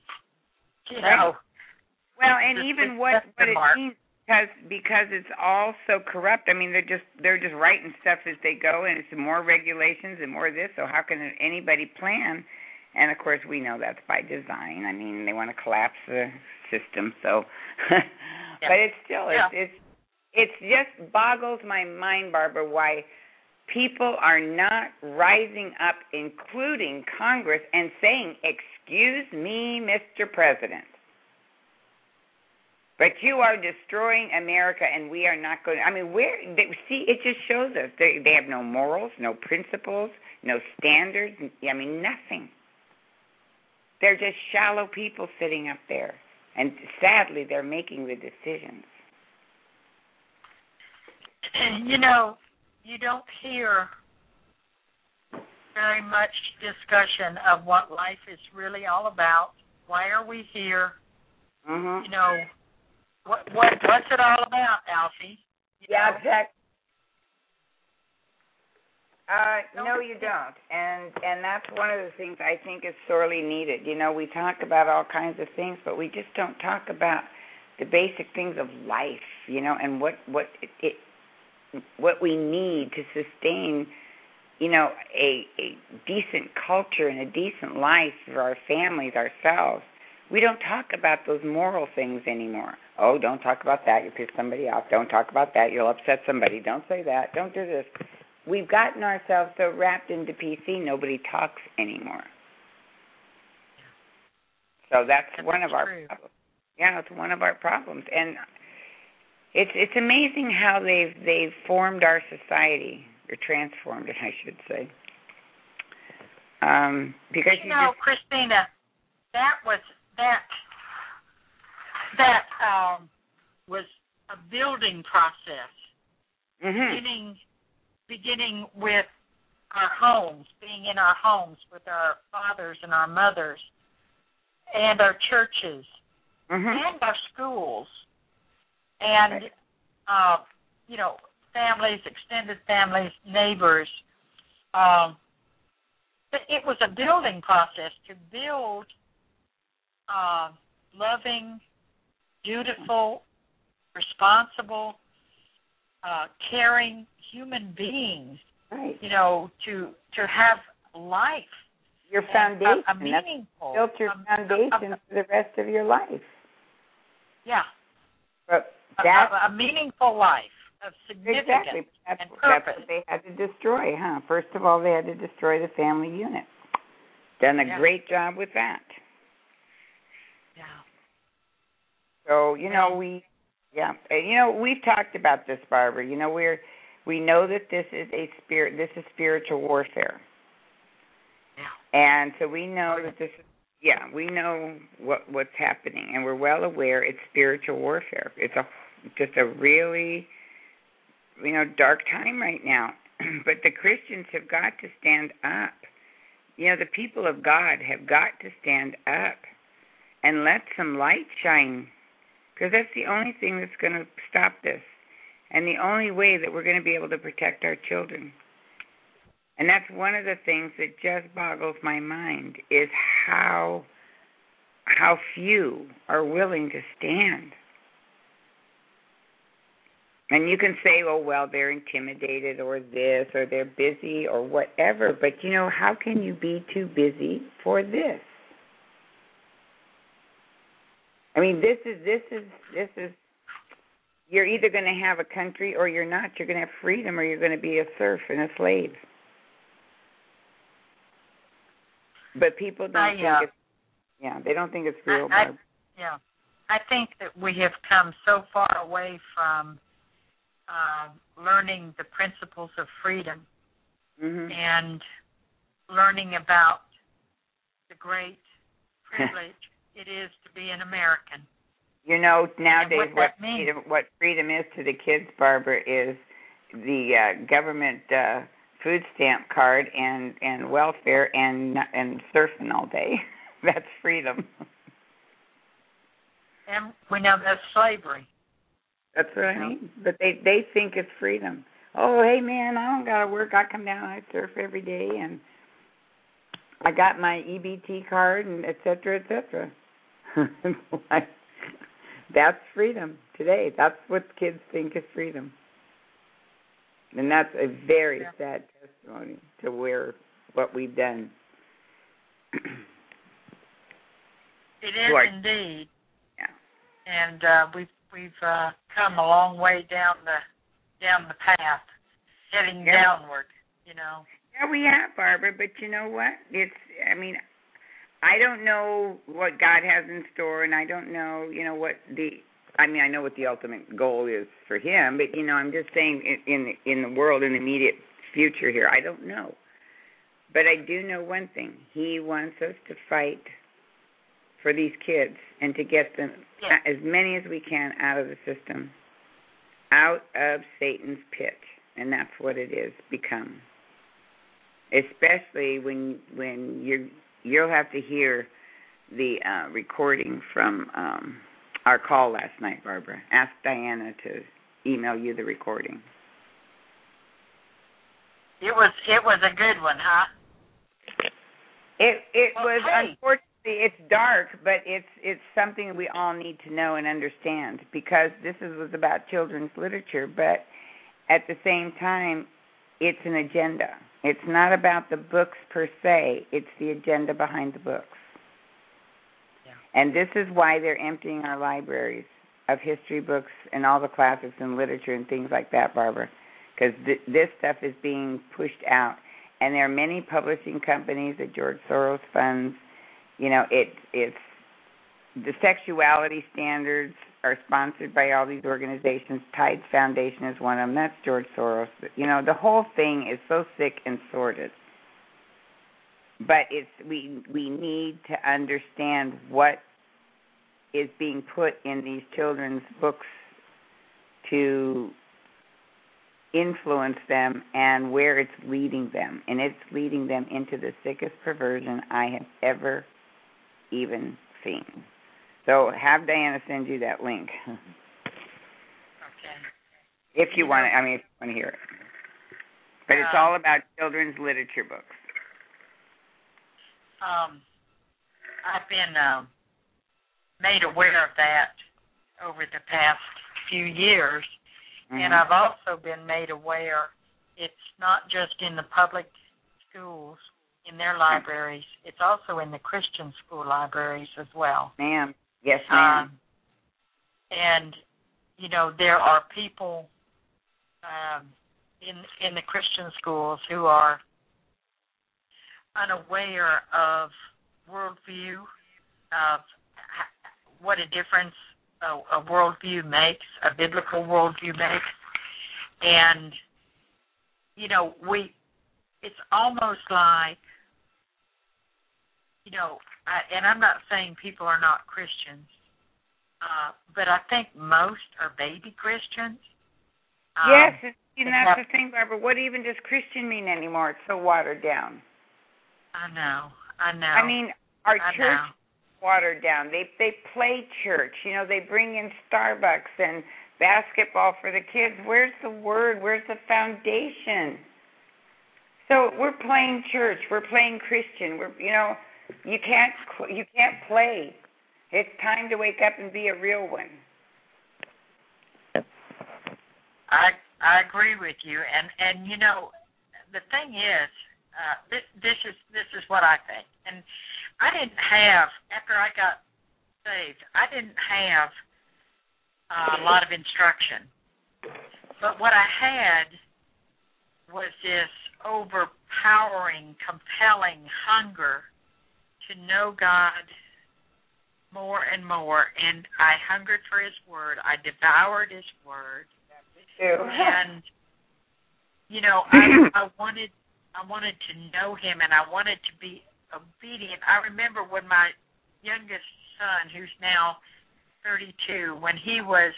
Well, and even what it means because it's all so corrupt. I mean, they're just writing stuff as they go, and it's more regulations and more of this. So how can anybody plan? And of course, we know that's by design. I mean, they want to collapse the system. So, but it's still it just boggles my mind, Barbara, why people are not rising up, including Congress, and saying, "Excuse me, Mr. President, but you are destroying America, and we are not going to." I mean, it just shows us they have no morals, no principles, no standards. I mean, nothing. They're just shallow people sitting up there, and sadly, they're making the decisions. You don't hear very much discussion of what life is really all about. Why are we here? Mm-hmm. What's it all about, Alfie? Exactly. No, you don't, and that's one of the things I think is sorely needed. We talk about all kinds of things, but we just don't talk about the basic things of life, and what we need to sustain, a decent culture and a decent life for our families, ourselves. We don't talk about those moral things anymore. Oh, don't talk about that. You'll piss somebody off. Don't talk about that. You'll upset somebody. Don't say that. Don't do this. We've gotten ourselves so wrapped into PC, nobody talks anymore. So that's one of our problems. Yeah, it's one of our problems, and it's amazing how they've formed our society, or transformed it, I should say. Because Christina, that was a building process, beginning with our homes, being in our homes with our fathers and our mothers, and our churches, and our schools, and families, extended families, neighbors. It was a building process to build loving, dutiful, responsible, caring human beings. Right. To have life. Your foundation. A meaningful. Built your foundation for the rest of your life. Yeah. But a meaningful life of significance and purpose. That's what they had to destroy, huh? First of all, they had to destroy the family unit. Done a great job with that. Yeah. So, we've talked about this, Barbara. We know that this is spiritual warfare. Yeah. And so we know that this is Yeah, we know what's happening, and we're well aware it's spiritual warfare. It's just a really, dark time right now. But the Christians have got to stand up. The people of God have got to stand up and let some light shine, because that's the only thing that's going to stop this, and the only way that we're going to be able to protect our children. And that's one of the things that just boggles my mind, is how few are willing to stand. And you can say, oh, well, they're intimidated or this, or they're busy or whatever, but how can you be too busy for this? I mean, this is you're either going to have a country or you're not. You're going to have freedom or you're going to be a serf and a slave. But people don't think it's, they don't think it's real. I think that we have come so far away from learning the principles of freedom and learning about the great privilege it is to be an American. Nowadays what freedom is to the kids, Barbara, is the government food stamp card and welfare and surfing all day. That's freedom. And we know that's slavery. That's what I mean. But they think it's freedom. Oh, hey, man, I don't got to work. I come down, I surf every day, and I got my EBT card, and et cetera, et cetera. That's freedom today. That's what kids think is freedom. And that's a very sad testimony to what we've done. It is indeed. Yeah. And we've come a long way down the path, heading downward. Yeah, we have, Barbara. But you know what? I don't know what God has in store, and I don't know, I know what the ultimate goal is for Him, but, I'm just saying in the world, in the immediate future here, I don't know. But I do know one thing. He wants us to fight for these kids and to get them, as many as we can, out of the system, out of Satan's pit, and that's what it is become. Especially when you'll have to hear the recording from our call last night, Barbara. Ask Diana to email you the recording. It was a good one, huh? It was, unfortunately, it's dark, but it's something we all need to know and understand, because this was about children's literature, but at the same time, it's an agenda. It's not about the books per se. It's the agenda behind the books. Yeah. And this is why they're emptying our libraries of history books and all the classics and literature and things like that, Barbara, because this stuff is being pushed out. And there are many publishing companies that George Soros funds. It's the sexuality standards are sponsored by all these organizations. Tides Foundation is one of them. That's George Soros. The whole thing is so sick and sordid. But we need to understand what is being put in these children's books to influence them and where it's leading them. And it's leading them into the sickest perversion I have ever even seen. So have Diana send you that link. Okay. If you want to, if you want to hear it. But it's all about children's literature books. I've been made aware of that over the past few years, and I've also been made aware it's not just in the public schools, in their libraries, it's also in the Christian school libraries as well. Ma'am. Yes, ma'am. And, there are people in the Christian schools who are unaware of worldview, of what a difference a worldview makes, a biblical worldview makes. And, it's almost like, and I'm not saying people are not Christians, but I think most are baby Christians. Yes, that's the thing, Barbara. What even does Christian mean anymore? It's so watered down. I know. I mean, our church is watered down. They play church. They bring in Starbucks and basketball for the kids. Where's the word? Where's the foundation? So we're playing church. We're playing Christian. You can't play. It's time to wake up and be a real one. I agree with you, and the thing is, this is what I think. And I didn't have, after I got saved, I didn't have a lot of instruction, but what I had was this overpowering, compelling hunger to know God more and more, and I hungered for His Word. I devoured His Word. And I wanted to know Him, and I wanted to be obedient. I remember when my youngest son, who's now 32, when he was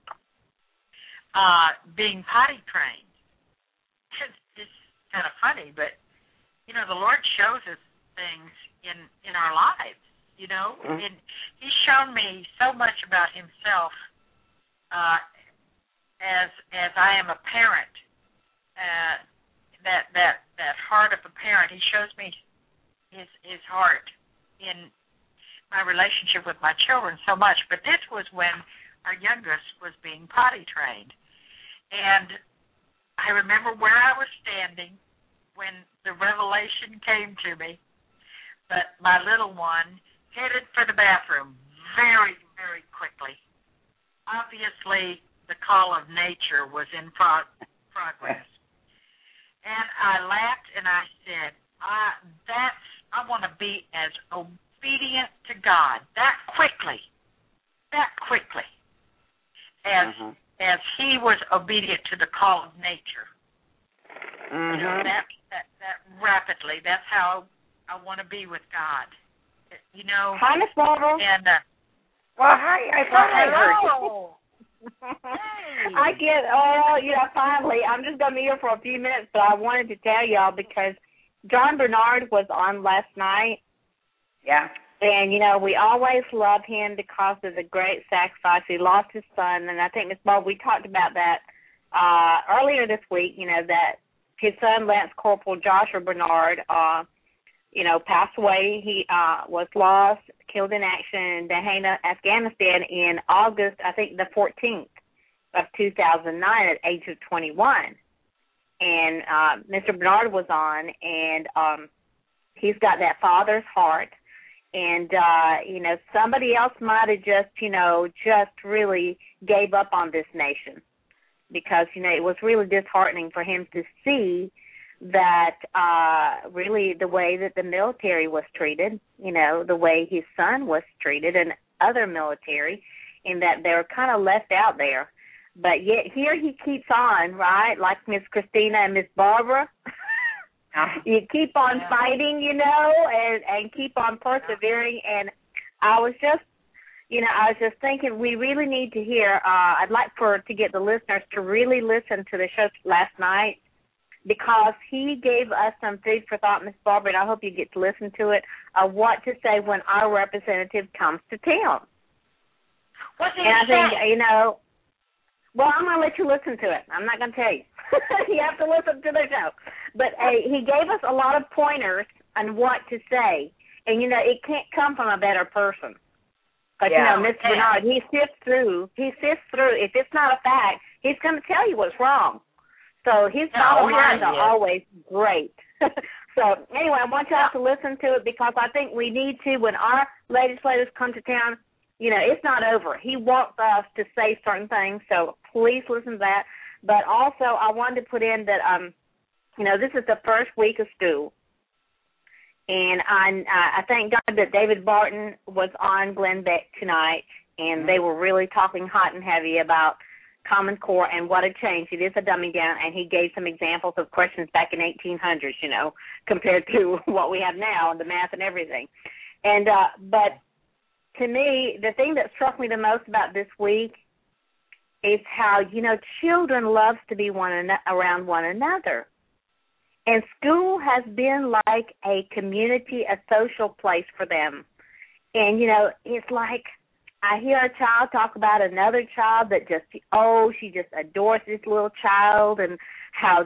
being potty trained. It's kind of funny, but the Lord shows us things in our lives, and He's shown me so much about Himself. As I am a parent, that heart of a parent, He shows me His heart in my relationship with my children so much. But this was when our youngest was being potty trained, and I remember where I was standing when the revelation came to me. But my little one headed for the bathroom very, very quickly. Obviously, the call of nature was in progress. And I laughed and I said, I want to be as obedient to God that quickly as He was obedient to the call of nature. That rapidly. That's how I want to be with God. Hi, Miss Barbara. And hi. I thought I heard you. Hey. I get, finally, I'm just going to be here for a few minutes, but I wanted to tell y'all because John Bernard was on last night. Yeah. And, we always love him because of the great sacrifice. He lost his son, and I think, Miss Barbara, we talked about that earlier this week, that his son, Lance Corporal Joshua Bernard, passed away. He was lost, killed in action in Dahana, Afghanistan in August, I think the 14th of 2009 at the age of 21. And Mr. Bernard was on, and he's got that father's heart. And, somebody else might have just really gave up on this nation because, it was really disheartening for him to see that really the way that the military was treated, the way his son was treated and other military, in that they were kind of left out there. But yet here he keeps on, right, like Miss Christina and Miss Barbara. You keep on fighting, and keep on persevering. And I was just thinking we really need to hear, I'd like to get the listeners to really listen to the show last night, because he gave us some food for thought, Miss Barbara, and I hope you get to listen to it, of what to say when our representative comes to town. What did he say? I think, well, I'm going to let you listen to it. I'm not going to tell you. You have to listen to the show. But he gave us a lot of pointers on what to say. And, it can't come from a better person. But, Mr. Bernard, he sifts through. If it's not a fact, he's going to tell you what's wrong. So his bottom lines are always great. So anyway, I want y'all to listen to it because I think we need to, when our legislators come to town, it's not over. He wants us to say certain things, so please listen to that. But also I wanted to put in that, this is the first week of school. And I thank God that David Barton was on Glenn Beck tonight, and they were really talking hot and heavy about Common Core and what a change. It is a dumbing down, and he gave some examples of questions back in 1800s, compared to what we have now, and the math and everything. And but to me, the thing that struck me the most about this week is how, children love to be around one another. And school has been like a community, a social place for them. And, it's like I hear a child talk about another child that she just adores this little child, and how,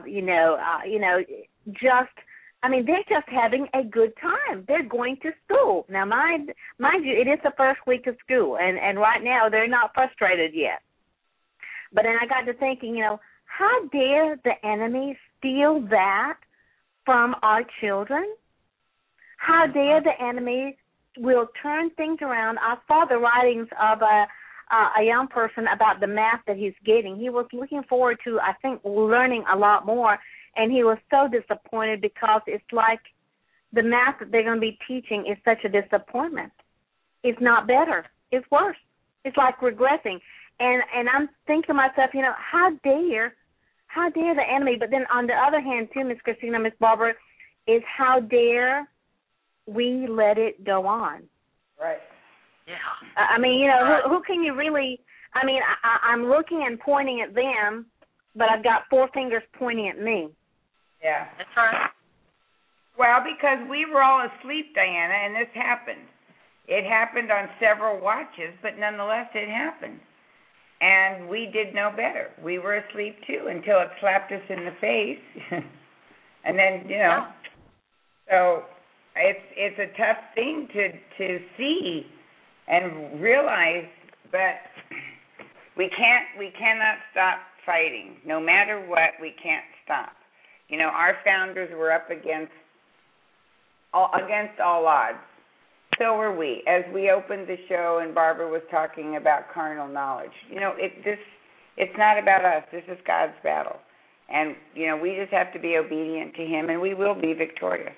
they're just having a good time. They're going to school. Now, mind you, it is the first week of school, and right now they're not frustrated yet. But then I got to thinking, how dare the enemy steal that from our children? How dare the enemy will turn things around? I saw the writings of a young person about the math that he's getting. He was looking forward to, I think, learning a lot more, and he was so disappointed because it's like the math that they're going to be teaching is such a disappointment. It's not better. It's worse. It's like regressing. And I'm thinking to myself, how dare the enemy? But then on the other hand, too, Miss Christina, Miss Barbara, is how dare we let it go on? Right. Yeah. Who can you really? I'm looking and pointing at them, but I've got 4 fingers pointing at me. Yeah. That's right. Well, because we were all asleep, Diana, and this happened. It happened on several watches, but nonetheless it happened. And we did know better. We were asleep, too, until it slapped us in the face. And then, so it's a tough thing to see and realize, but we cannot stop fighting. No matter what, we can't stop. Our founders were up against all odds. So were we. As we opened the show and Barbara was talking about carnal knowledge, it's not about us. This is God's battle. And, we just have to be obedient to him, and we will be victorious.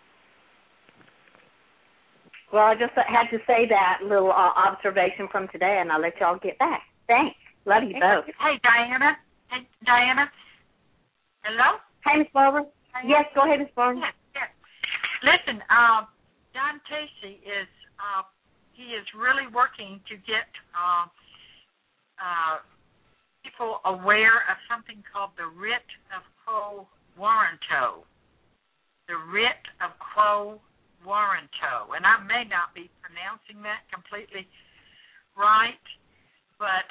Well, I just had to say that little observation from today, and I'll let y'all get back. Thanks. Love you both. Hey, Diana. Hello? Hey, Miss Barbara. Diana? Yes, go ahead, Miss Barbara. Yes. Listen, Don Casey is really working to get people aware of something called the Writ of Quo Warranto. The Writ of Quo Warranto. And I may not be pronouncing that completely right, but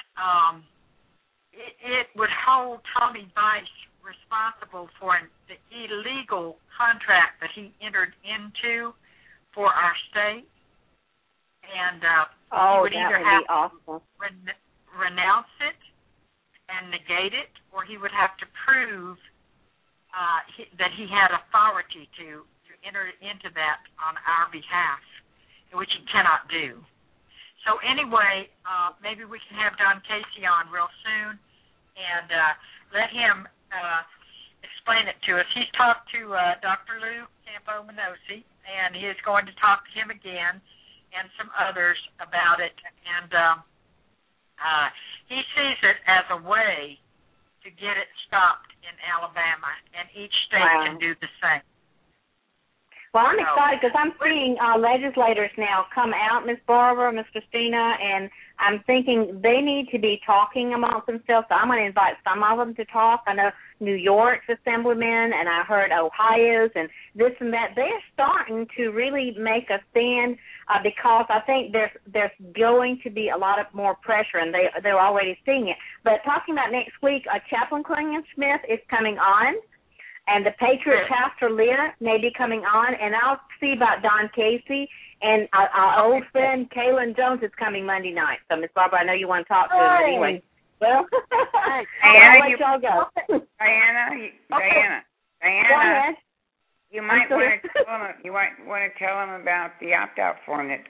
it would hold Tommy Vice responsible for the illegal contract that he entered into for our state, and he would either have to renounce it and negate it, or he would have to prove that he had authority to enter into that on our behalf, which he cannot do. So anyway, maybe we can have Don Casey on real soon and let him explain it to us. He's talked to Dr. Lou Campo-Menosi, and he is going to talk to him again and some others about it. And he sees it as a way to get it stopped in Alabama, and each state can do the same. Well, I'm excited because I'm seeing legislators now come out, Miss Barbara, Miss Christina, and I'm thinking they need to be talking amongst themselves. So I'm going to invite some of them to talk. I know New York's assemblymen, and I heard Ohio's and this and that. They're starting to really make a stand because I think there's going to be a lot of more pressure, and they're already seeing it. But talking about next week, Chaplain Klingon-Smith is coming on. And the Patriot Pastor Leah may be coming on, and I'll see about Don Casey. And our old friend Kaylin Jones is coming Monday night. So, Miss Barbara, I know you want to talk to her anyway. Well, I'll let y'all go. Diana, Go ahead. you might want to tell them about the opt-out form that.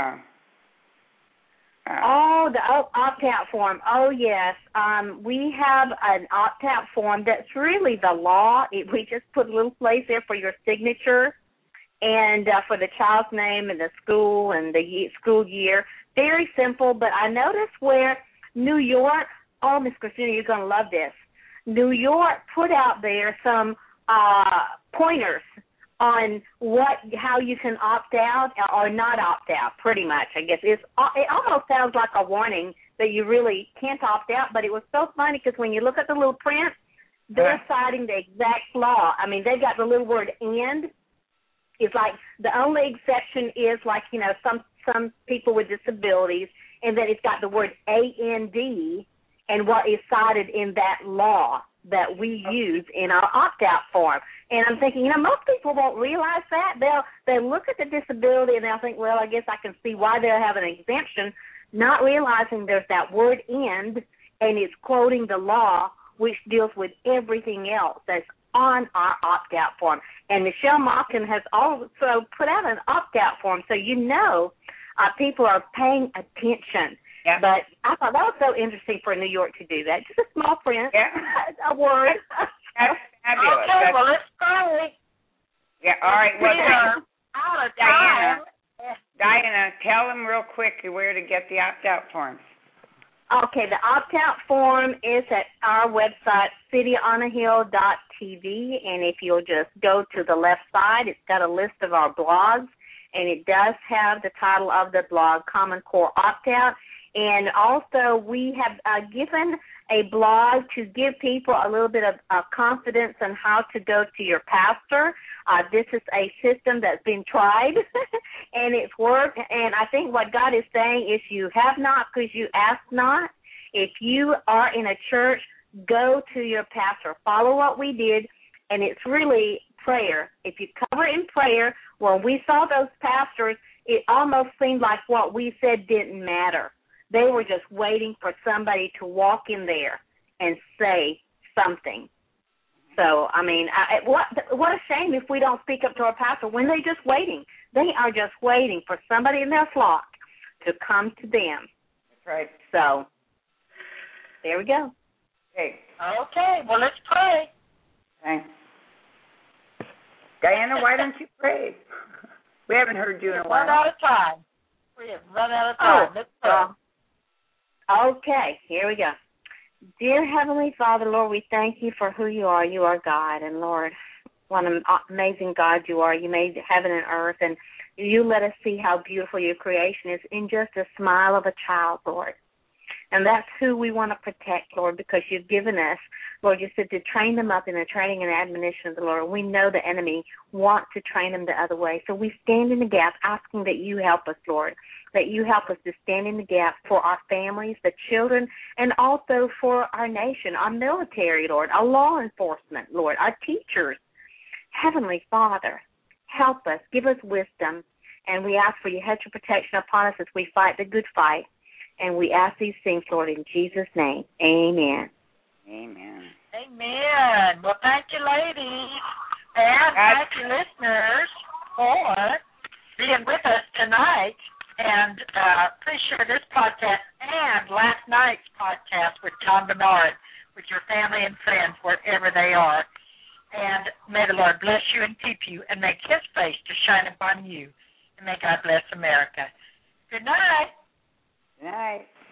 The opt-out form. Oh, yes. We have an opt-out form that's really the law. We just put a little place there for your signature and for the child's name and the school and the school year. Very simple, but I noticed where New York, Miss Christina, you're going to love this. New York put out there some pointers on how you can opt out or not opt out, pretty much, I guess. It almost sounds like a warning that you really can't opt out, but it was so funny because when you look at the little print, they're citing the exact law. I mean, they've got the little word "and." It's like the only exception is like, you know, some people with disabilities, and then it's got the word "and" and what is cited in that law that we use in our opt-out form. And I'm thinking, you know, most people won't realize that. They'll look at the disability and they'll think, well, I guess I can see why they'll have an exemption, not realizing there's that word "and" it's quoting the law, which deals with everything else that's on our opt-out form. And Michelle Malkin has also put out an opt-out form, so you know people are paying attention. Yeah. But I thought that was so interesting for New York to do that. Just a small print, a word. That's fabulous. Okay, well, let's go. Yeah, all right. Well, out of time. Diana, tell them real quick where to get the opt-out forms. Okay, the opt-out form is at our website, cityonahill.tv, and if you'll just go to the left side, it's got a list of our blogs, and it does have the title of the blog, Common Core Opt-Out. And also we have given a blog to give people a little bit of confidence on how to go to your pastor. This is a system that's been tried, and it's worked. And I think what God is saying is you have not because you ask not. If you are in a church, go to your pastor. Follow what we did, and it's really prayer. If you cover in prayer, when we saw those pastors, it almost seemed like what we said didn't matter. They were just waiting for somebody to walk in there and say something. So, I mean, what a shame if we don't speak up to our pastor when they're just waiting. They are just waiting for somebody in their flock to come to them. That's right. So, there we go. Okay, well, let's pray. Thanks. Diana, why don't you pray? We haven't heard you in a while. Run out of time. We have run out of time. Let's pray. Okay, here we go. Dear Heavenly Father, Lord, we thank you for who you are. You are God, and Lord, what an amazing God you are. You made heaven and earth, and you let us see how beautiful your creation is in just a smile of a child, Lord. And that's who we want to protect, Lord, because you've given us, Lord, you said to train them up in the training and admonition of the Lord. We know the enemy wants to train them the other way. So we stand in the gap asking that you help us, Lord, that you help us to stand in the gap for our families, the children, and also for our nation, our military, Lord, our law enforcement, Lord, our teachers. Heavenly Father, help us, give us wisdom, and we ask for your hedge of protection upon us as we fight the good fight. And we ask these things, Lord, in Jesus' name. Amen. Amen. Amen. Well, thank you, ladies. And thank you, listeners, for being with us tonight. And please share this podcast and last night's podcast with Tom Bernard with your family and friends wherever they are. And may the Lord bless you and keep you and make his face to shine upon you. And may God bless America. Good night. Good night.